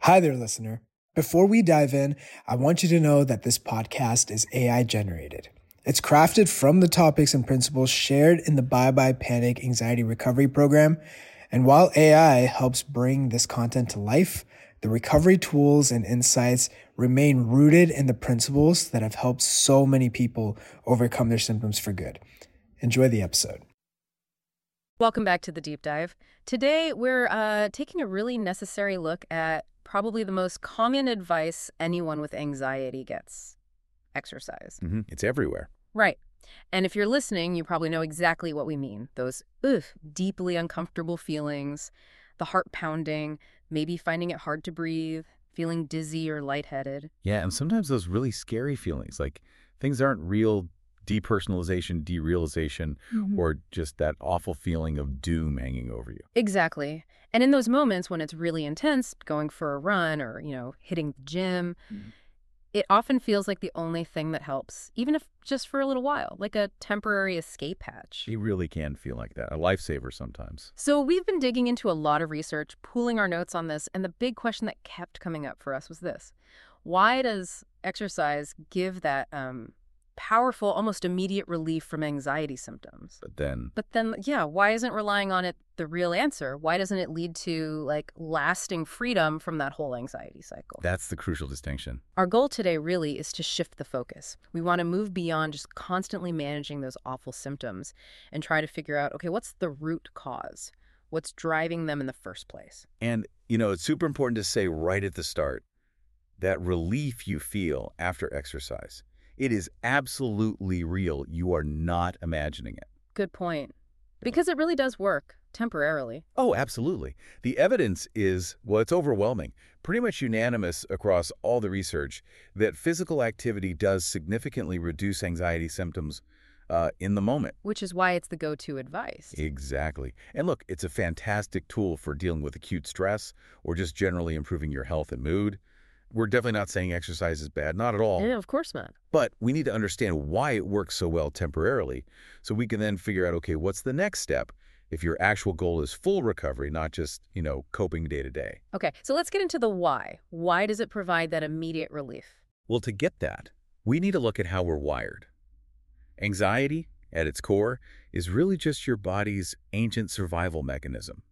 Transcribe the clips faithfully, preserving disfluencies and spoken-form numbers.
Hi there, listener. Before we dive in, I want you to know that this podcast is A I generated. It's crafted from the topics and principles shared in the Bye Bye Panic Anxiety Recovery Program. And while A I helps bring this content to life, the recovery tools and insights remain rooted in the principles that have helped so many people overcome their symptoms for good. Enjoy the episode. Welcome back to the Deep Dive. Today, we're uh, taking a really necessary look at probably the most common advice anyone with anxiety gets: exercise. Mm-hmm. It's everywhere. Right. And if you're listening, you probably know exactly what we mean. Those ugh, deeply uncomfortable feelings, the heart pounding, maybe finding it hard to breathe, feeling dizzy or lightheaded. Yeah, and sometimes those really scary feelings, like things aren't real depersonalization, derealization, Mm-hmm. or just that awful feeling of doom hanging over you. Exactly. And in those moments when it's really intense, going for a run or, you know, hitting the gym, Mm-hmm. it often feels like the only thing that helps, even if just for a little while, like a temporary escape hatch. It really can feel like that, a lifesaver sometimes. So we've been digging into a lot of research, pooling our notes on this, and the big question that kept coming up for us was this: why does exercise give that um, powerful, almost immediate relief from anxiety symptoms? But then, But then, yeah, why isn't relying on it the real answer? Why doesn't it lead to, like, lasting freedom from that whole anxiety cycle? that's the crucial distinction. Our goal today really is to shift the focus. We want to move beyond just constantly managing those awful symptoms and try to figure out, okay, what's the root cause? What's driving them in the first place? And, you know, it's super important to say right at the start that relief you feel after exercise, it is absolutely real. You are not imagining it. Good point. Because it really does work, temporarily. Oh, absolutely. The evidence is, well, it's overwhelming, pretty much unanimous across all the research, that physical activity does significantly reduce anxiety symptoms uh, in the moment. Which is why it's the go-to advice. Exactly. And look, it's a fantastic tool for dealing with acute stress or just generally improving your health and mood. We're definitely not saying exercise is bad, not at all. Yeah, of course not. But we need to understand why it works so well temporarily so we can then figure out, okay, what's the next step if your actual goal is full recovery, not just, you know, coping day to day. Okay, so let's get into the why. Why does it provide that immediate relief? Well, to get that, we need to look at how we're wired. Anxiety, at its core, is really just your body's ancient survival mechanism.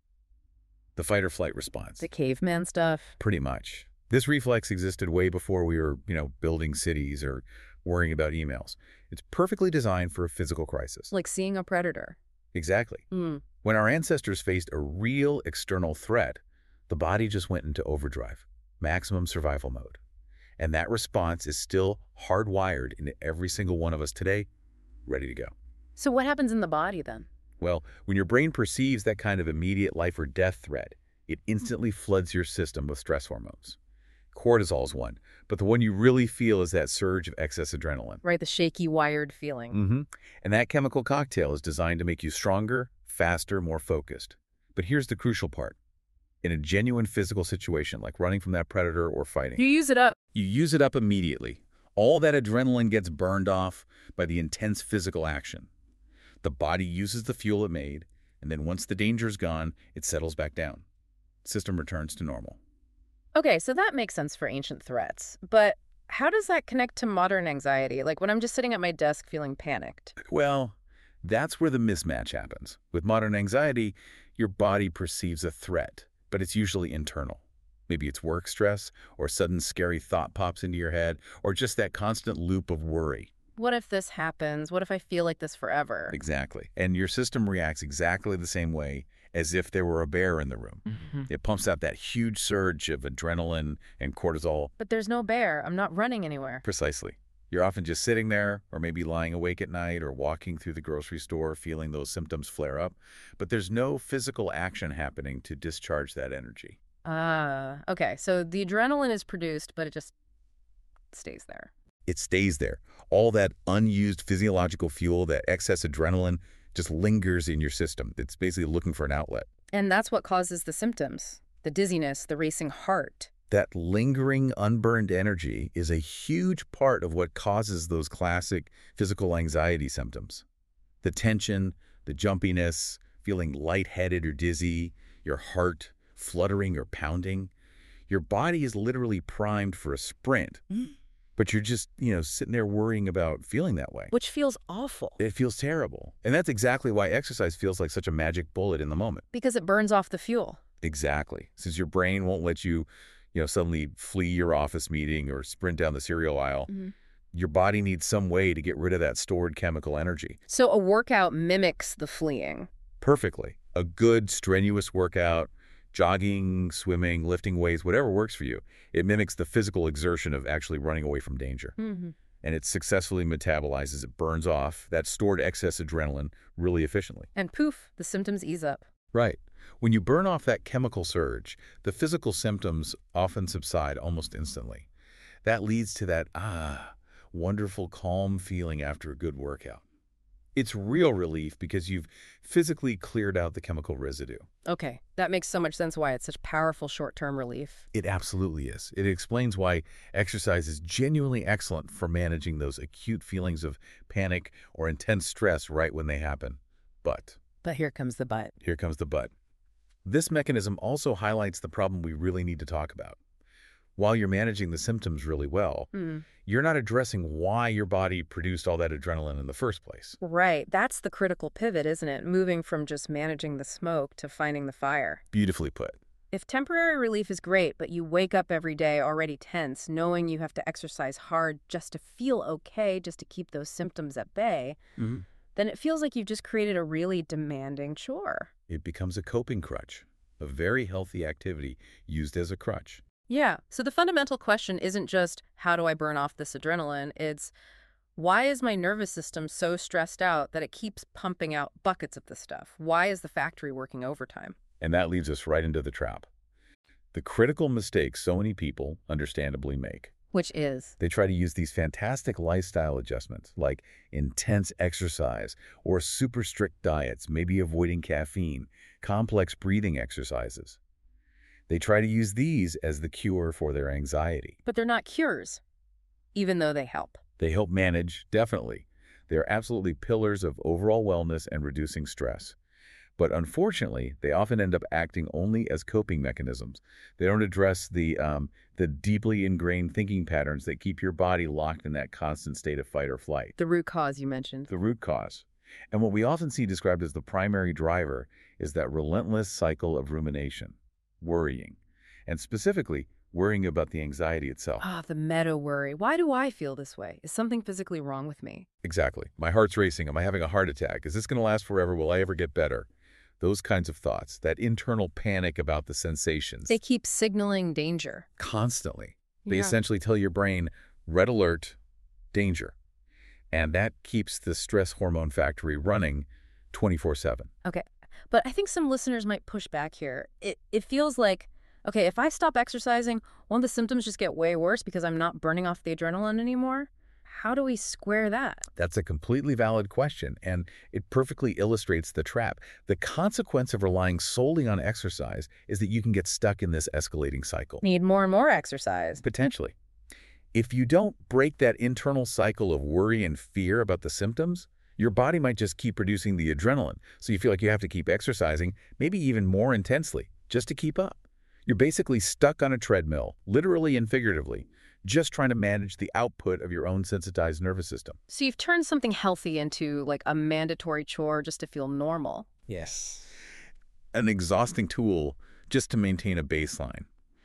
The fight or flight response. The caveman stuff? Pretty much. This reflex existed way before we were, you know, building cities or worrying about emails. It's perfectly designed for a physical crisis. Like seeing a predator. Exactly. Mm. When our ancestors faced a real external threat, the body just went into overdrive, maximum survival mode. And that response is still hardwired into every single one of us today, ready to go. So what happens in the body then? Well, when your brain perceives that kind of immediate life or death threat, it instantly floods your system with stress hormones. Cortisol is one, but the one you really feel is that surge of excess adrenaline. Right, the shaky, wired feeling. Mm-hmm. And that chemical cocktail is designed to make you stronger, faster, more focused. But here's the crucial part. In a genuine physical situation, like running from that predator or fighting, You use it up. you use it up immediately. All that adrenaline gets burned off by the intense physical action. The body uses the fuel it made, and then once the danger's gone, it settles back down. System returns to normal. Okay, so that makes sense for ancient threats. But how does that connect to modern anxiety? Like when I'm just sitting at my desk feeling panicked. Well, that's where the mismatch happens. With modern anxiety, your body perceives a threat, but it's usually internal. Maybe it's work stress, or a sudden scary thought pops into your head, or just that constant loop of worry. What if this happens? What if I feel like this forever? Exactly. And your system reacts exactly the same way as if there were a bear in the room. Mm-hmm. It pumps out that huge surge of adrenaline and cortisol. But there's no bear. I'm not running anywhere. Precisely. You're often just sitting there, or maybe lying awake at night, or walking through the grocery store feeling those symptoms flare up. But there's no physical action happening to discharge that energy. Ah, okay. So the adrenaline is produced, but it just stays there. It stays there. All that unused physiological fuel, that excess adrenaline, just lingers in your system. It's basically looking for an outlet. And that's what causes the symptoms. The dizziness, the racing heart. That lingering, unburned energy is a huge part of what causes those classic physical anxiety symptoms. The tension, the jumpiness, feeling lightheaded or dizzy, your heart fluttering or pounding. Your body is literally primed for a sprint, but you're just, you know, sitting there worrying about feeling that way. Which feels awful. It feels terrible. And that's exactly why exercise feels like such a magic bullet in the moment. Because it burns off the fuel. Exactly. Since your brain won't let you, you know, suddenly flee your office meeting or sprint down the cereal aisle, mm-hmm. your body needs some way to get rid of that stored chemical energy. So a workout mimics the fleeing. Perfectly. A good, strenuous workout, jogging, swimming, lifting weights, whatever works for you, it mimics the physical exertion of actually running away from danger. Mm-hmm. And it successfully metabolizes, it burns off that stored excess adrenaline really efficiently. And poof, the symptoms ease up. Right. When you burn off that chemical surge, the physical symptoms often subside almost instantly. That leads to that, ah, wonderful calm feeling after a good workout. It's real relief because you've physically cleared out the chemical residue. Okay, that makes so much sense why it's such powerful short-term relief. It absolutely is. It explains why exercise is genuinely excellent for managing those acute feelings of panic or intense stress right when they happen. But... But here comes the but. Here comes the but. This mechanism also highlights the problem we really need to talk about. While you're managing the symptoms really well, mm. you're not addressing why your body produced all that adrenaline in the first place. Right. That's the critical pivot, isn't it? Moving from just managing the smoke to finding the fire. Beautifully put. If temporary relief is great, but you wake up every day already tense, knowing you have to exercise hard just to feel okay, just to keep those symptoms at bay, mm-hmm. then it feels like you've just created a really demanding chore. It becomes a coping crutch, a very healthy activity used as a crutch. Yeah. So the fundamental question isn't just, how do I burn off this adrenaline? It's, why is my nervous system so stressed out that it keeps pumping out buckets of this stuff? Why is the factory working overtime? And that leads us right into the trap. The critical mistake so many people understandably make. Which is? They try to use these fantastic lifestyle adjustments, like intense exercise or super strict diets, maybe avoiding caffeine, complex breathing exercises. They try to use these as the cure for their anxiety. But they're not cures, even though they help. They help manage, definitely. They're absolutely pillars of overall wellness and reducing stress. But unfortunately, they often end up acting only as coping mechanisms. They don't address the, um, the deeply ingrained thinking patterns that keep your body locked in that constant state of fight or flight. The root cause you mentioned. The root cause. And what we often see described as the primary driver is that relentless cycle of rumination. Worrying, and specifically worrying about the anxiety itself. Ah, the meta worry. Why do I feel this way? Is something physically wrong with me? Exactly. My heart's racing. Am I having a heart attack? Is this going to last forever? Will I ever get better? Those kinds of thoughts, that internal panic about the sensations. They keep signaling danger. Constantly. They Yeah. essentially tell your brain, red alert, danger. And that keeps the stress hormone factory running twenty-four seven. Okay. But I think some listeners might push back here. It it feels like, okay, if I stop exercising, won't the symptoms just get way worse because I'm not burning off the adrenaline anymore? How do we square that? That's a completely valid question, and it perfectly illustrates the trap. The consequence of relying solely on exercise is that you can get stuck in this escalating cycle. Need more and more exercise. Potentially. If you don't break that internal cycle of worry and fear about the symptoms, your body might just keep producing the adrenaline, so you feel like you have to keep exercising, maybe even more intensely, just to keep up. You're basically stuck on a treadmill, literally and figuratively, just trying to manage the output of your own sensitized nervous system. So you've turned something healthy into like a mandatory chore just to feel normal. Yes. An exhausting tool just to maintain a baseline.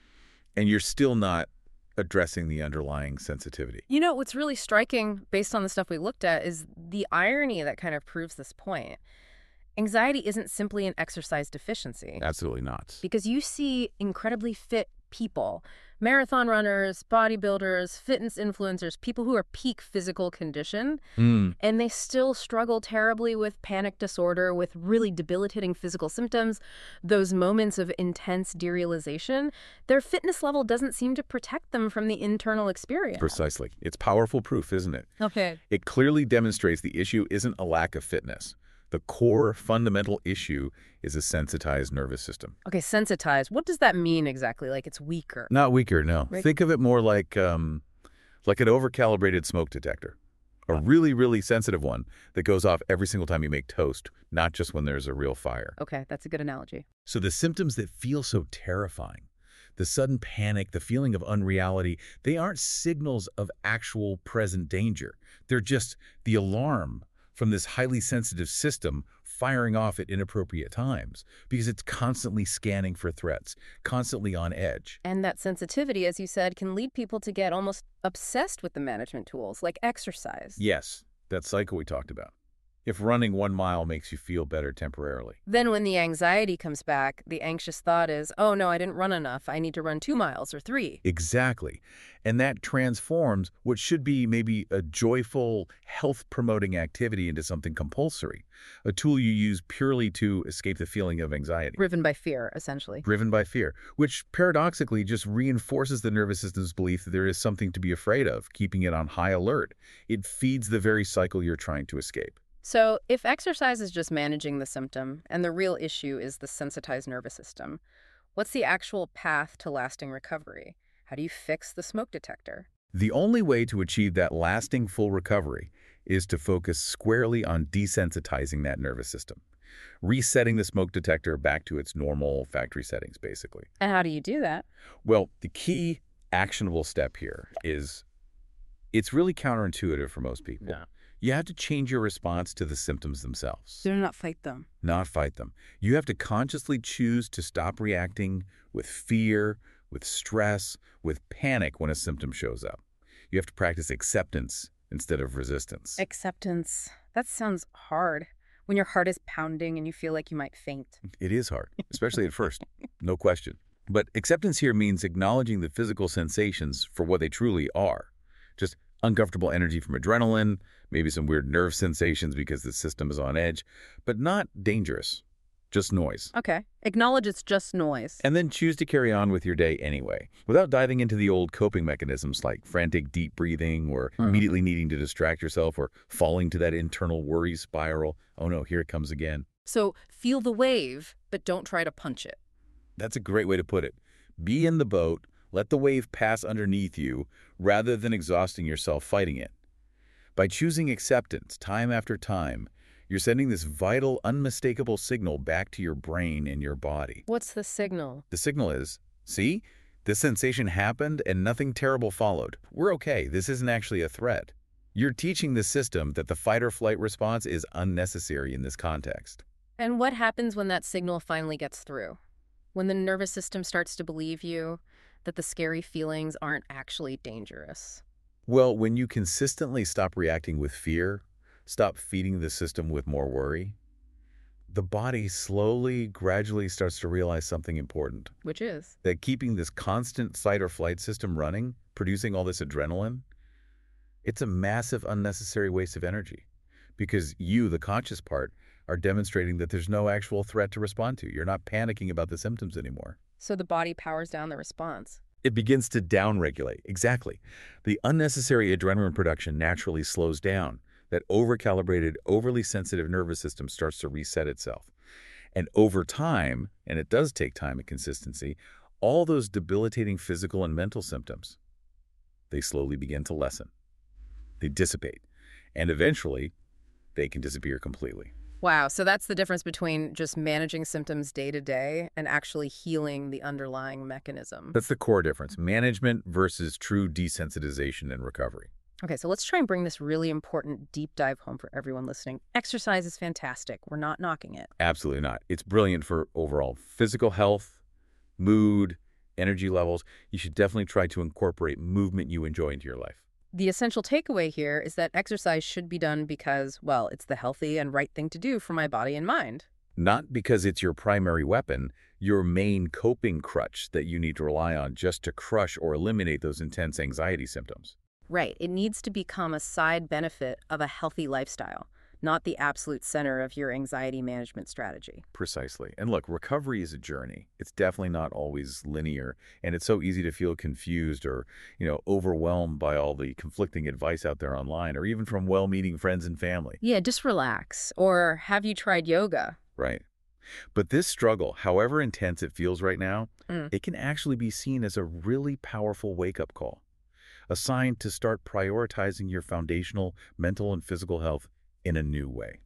And you're still not addressing the underlying sensitivity. You know, what's really striking, based on the stuff we looked at, is the irony that kind of proves this point. Anxiety isn't simply an exercise deficiency. Absolutely not. Because you see incredibly fit people, marathon runners, bodybuilders, fitness influencers, people who are peak physical condition, mm. and they still struggle terribly with panic disorder, with really debilitating physical symptoms, those moments of intense derealization. Their fitness level doesn't seem to protect them from the internal experience. Precisely. It's powerful proof, isn't it? Okay. It clearly demonstrates the issue isn't a lack of fitness. The core fundamental issue is a sensitized nervous system. Okay, sensitized. What does that mean exactly? Like it's weaker? Not weaker, no. Right. Think of it more like um, like an overcalibrated smoke detector. A really, really sensitive one that goes off every single time you make toast, not just when there's a real fire. Okay, that's a good analogy. So the symptoms that feel so terrifying, The sudden panic, the feeling of unreality, they aren't signals of actual present danger. They're just the alarm from this highly sensitive system firing off at inappropriate times because it's constantly scanning for threats, constantly on edge. And that sensitivity, as you said, can lead people to get almost obsessed with the management tools, like exercise. Yes, that cycle we talked about. If running one mile makes you feel better temporarily. Then when the anxiety comes back, the anxious thought is, oh no, I didn't run enough. I need to run two miles or three. Exactly. And that transforms what should be maybe a joyful, health-promoting activity into something compulsory, a tool you use purely to escape the feeling of anxiety. Driven by fear, essentially. Driven by fear, which paradoxically just reinforces the nervous system's belief that there is something to be afraid of, keeping it on high alert. It feeds the very cycle you're trying to escape. So if exercise is just managing the symptom, and the real issue is the sensitized nervous system, what's the actual path to lasting recovery? How do you fix the smoke detector? The only way to achieve that lasting full recovery is to focus squarely on desensitizing that nervous system, resetting the smoke detector back to its normal factory settings, basically. And how do you do that? Well, the key actionable step here is it's really counterintuitive for most people. Yeah. You have to change your response to the symptoms themselves. Do not fight them. Not fight them. You have to consciously choose to stop reacting with fear, with stress, with panic when a symptom shows up. You have to practice acceptance instead of resistance. Acceptance. That sounds hard. When your heart is pounding and you feel like you might faint. It is hard, especially at first. No question. But acceptance here means acknowledging the physical sensations for what they truly are. Just uncomfortable energy from adrenaline, maybe some weird nerve sensations because the system is on edge, but not dangerous, just noise. Okay. Acknowledge it's just noise. And then choose to carry on with your day anyway, without diving into the old coping mechanisms like frantic deep breathing or Hmm. immediately needing to distract yourself or falling to that internal worry spiral. Oh no, here it comes again. So feel the wave, but don't try to punch it. That's a great way to put it. Be in the boat, let the wave pass underneath you, rather than exhausting yourself fighting it. By choosing acceptance time after time, you're sending this vital, unmistakable signal back to your brain and your body. What's the signal? The signal is, see, this sensation happened and nothing terrible followed. We're okay. This isn't actually a threat. You're teaching the system that the fight or flight response is unnecessary in this context. And what happens when that signal finally gets through? When the nervous system starts to believe you that the scary feelings aren't actually dangerous? Well, when you consistently stop reacting with fear, stop feeding the system with more worry, the body slowly, gradually starts to realize something important. Which is? That keeping this constant fight or flight system running, producing all this adrenaline, it's a massive unnecessary waste of energy. Because you, the conscious part, are demonstrating that there's no actual threat to respond to. You're not panicking about the symptoms anymore. So the body powers down the response. It begins to downregulate. Exactly. The unnecessary adrenaline production naturally slows down. That overcalibrated, overly sensitive nervous system starts to reset itself. And over time, and it does take time and consistency, all those debilitating physical and mental symptoms, they slowly begin to lessen. They dissipate. And eventually, they can disappear completely. Wow, so that's the difference between just managing symptoms day to day and actually healing the underlying mechanism. That's the core difference, management versus true desensitization and recovery. Okay, so let's try and bring this really important deep dive home for everyone listening. Exercise is fantastic. We're not knocking it. Absolutely not. It's brilliant for overall physical health, mood, energy levels. You should definitely try to incorporate movement you enjoy into your life. The essential takeaway here is that exercise should be done because, well, it's the healthy and right thing to do for my body and mind. Not because it's your primary weapon, your main coping crutch that you need to rely on just to crush or eliminate those intense anxiety symptoms. Right. It needs to become a side benefit of a healthy lifestyle, not the absolute center of your anxiety management strategy. Precisely. And look, recovery is a journey. It's definitely not always linear, and it's so easy to feel confused or, you know, overwhelmed by all the conflicting advice out there online or even from well-meaning friends and family. Yeah, just relax. Or have you tried yoga? Right. But this struggle, however intense it feels right now, Mm. it can actually be seen as a really powerful wake-up call, a sign to start prioritizing your foundational mental and physical health in a new way.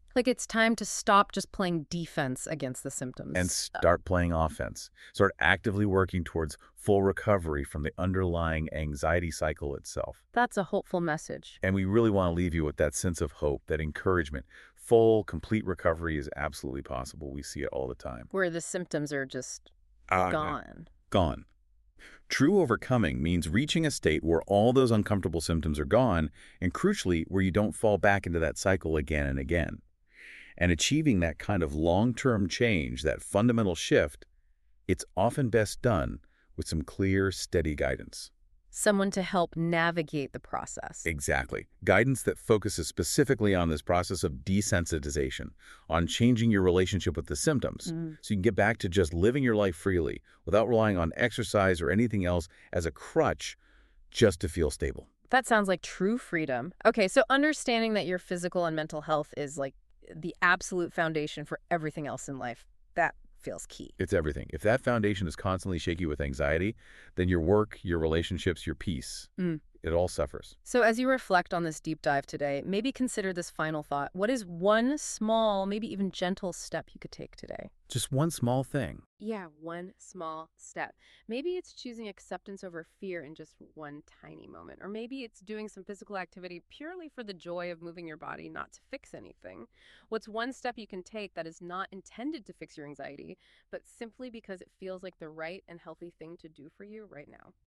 Like it's time to stop just playing defense against the and symptoms. start playing offense. Start actively working towards full recovery from the underlying anxiety cycle itself. That's a hopeful message. And we really want to leave you with that sense of hope, that encouragement. Full, complete recovery is absolutely possible. We see it all the time. Where the symptoms are just Uh, gone. Gone. True overcoming means reaching a state where all those uncomfortable symptoms are gone, and crucially, where you don't fall back into that cycle again and again. And achieving that kind of long-term change, that fundamental shift, it's often best done with some clear, steady guidance. Someone to help navigate the process. Exactly. Guidance that focuses specifically on this process of desensitization, on changing your relationship with the symptoms, Mm. so you can get back to just living your life freely without relying on exercise or anything else as a crutch just to feel stable. That sounds like true freedom. Okay, so understanding that your physical and mental health is like the absolute foundation for everything else in life, that feels key. It's everything. If that foundation is constantly shaky with anxiety, then your work, your relationships, your peace, Mm. it all suffers. So as you reflect on this deep dive today, maybe consider this final thought. What is one small, maybe even gentle step you could take today? Just one small thing. Yeah, one small step. Maybe it's choosing acceptance over fear in just one tiny moment. Or maybe it's doing some physical activity purely for the joy of moving your body, not to fix anything. What's one step you can take that is not intended to fix your anxiety, but simply because it feels like the right and healthy thing to do for you right now?